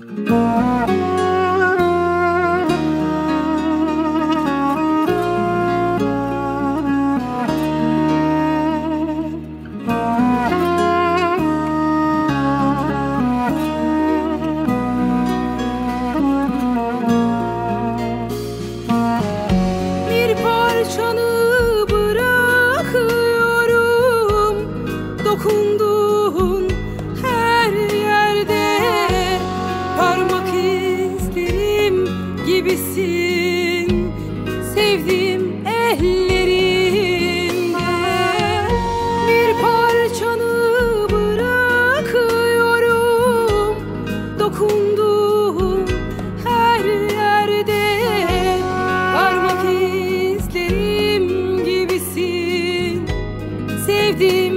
Dokunduğun her yerde parmak izlerim gibisin, sevdiğim ellerinde. Bir parçanı bırakıyorum, dokunduğun her yerde parmak izlerim gibisin, sevdiğim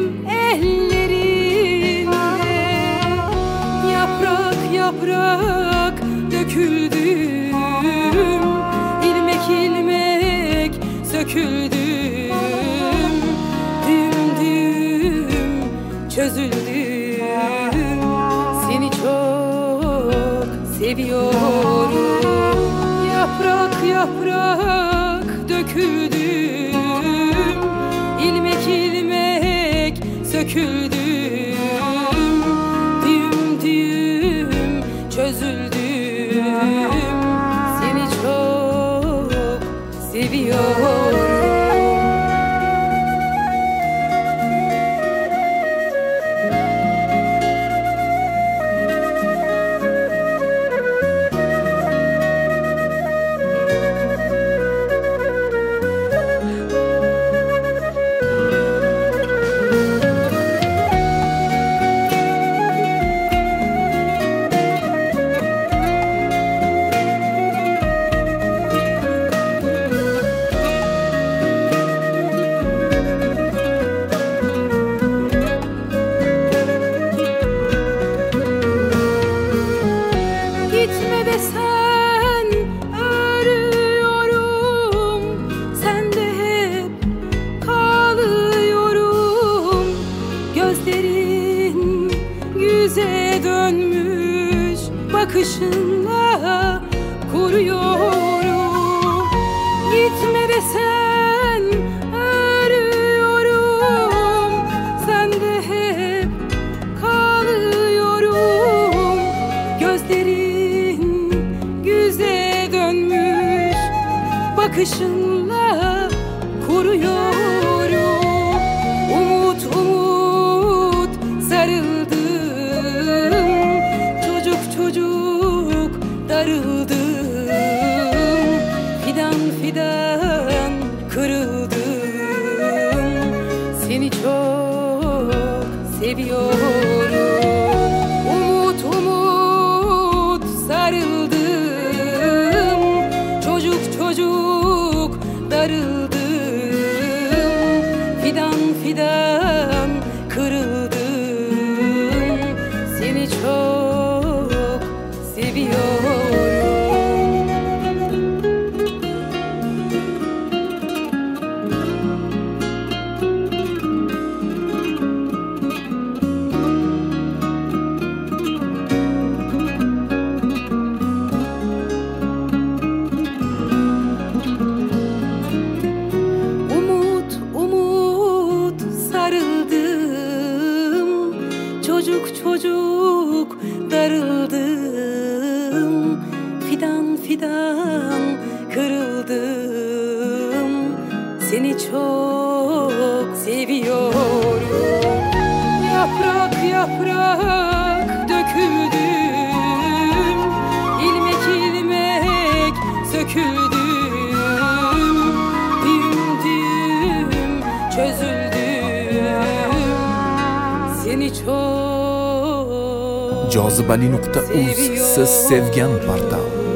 yaprak döküldüm, ilmek ilmek söküldüm, düğüm düğüm çözüldüm. Seni çok seviyorum. Yaprak yaprak döküldüm, ilmek ilmek söküldüm, çözüldüm. Seni çok seviyorum. Gitme desen arıyorum, sende hep kalıyorum. Gözlerin yüze dönmüş, bakışınla kuruyorum. Gitme desen arıyorum, sende hep kalıyorum. Gözlerin yüze dönmüş, bakışınla kuruyorum. Umut umut sarıldım, çocuk çocuk darıldım, fidan fidan kırıldım. Seni çok seviyorum. Umut umut sarıldım, çocuk çocuk darıldım, fidan fidan kırıldım. Seni çok seviyorum. Çocuk çocuk darıldım, fidan fidan kırıldım. Seni çok seviyorum. Yaprak yaprak döküldüm, ilmek ilmek söküldüm, düğüm düğüm çözüldüm. Seni çok Jozibali.uz siz sevgan portal.